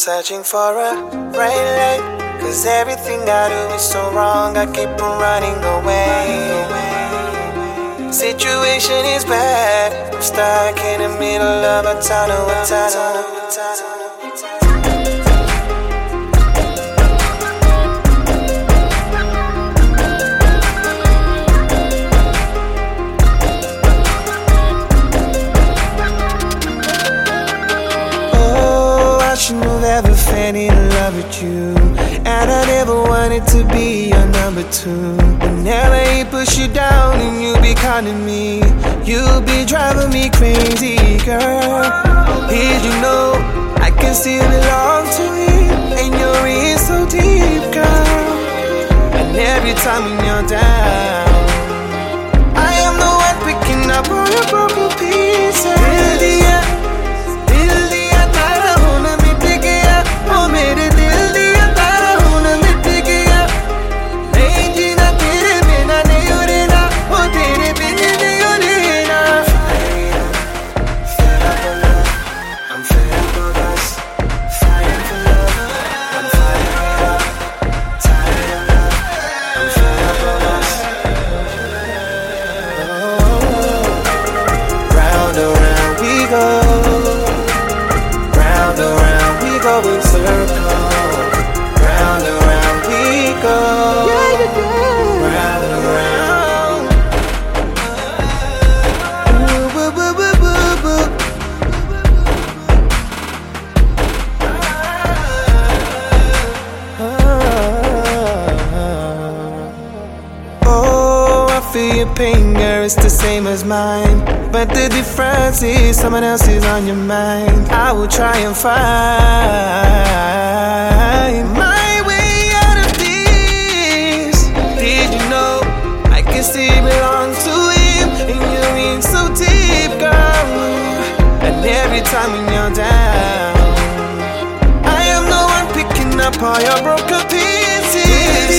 searching for a right light, 'cause everything I do is so wrong. I keep on running away. Situation is bad. I'm stuck in the middle of a tunnel. I should have ever fell in love with you, and I never wanted to be your number two. Whenever he push you down and you be calling me, you be driving me crazy, girl. Did you know I can still belong to him, and you're in so deep, girl. And every time when you're down, I am the one picking up all your broken pieces. Round around we go in circles. Round around we go. Round around. Oh, I feel your pain, girl, it's the same as mine. But the difference is someone else is on your mind. I will try and find my way out of this. Did you know I can still belong to him, and you're in so deep, girl. And every time when you're down, I am the one picking up all your broken pieces.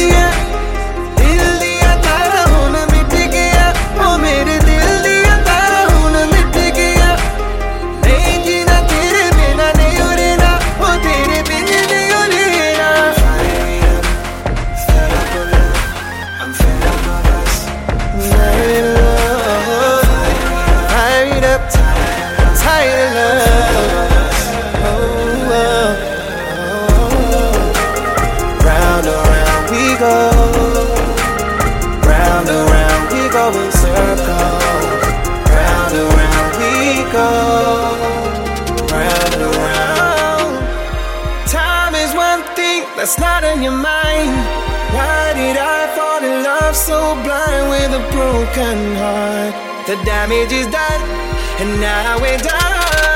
Round around we go in circles. Round around we go. Round around. Time is one thing that's not on your mind. Why did I fall in love so blind with a broken heart? The damage is done, and now we're done.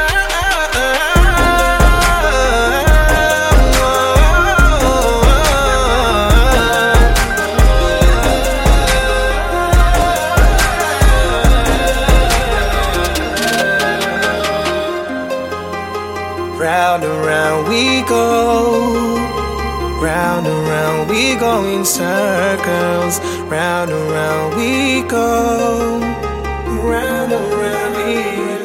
Round around we go. Round around we go in circles. Round around we go. Round around we go.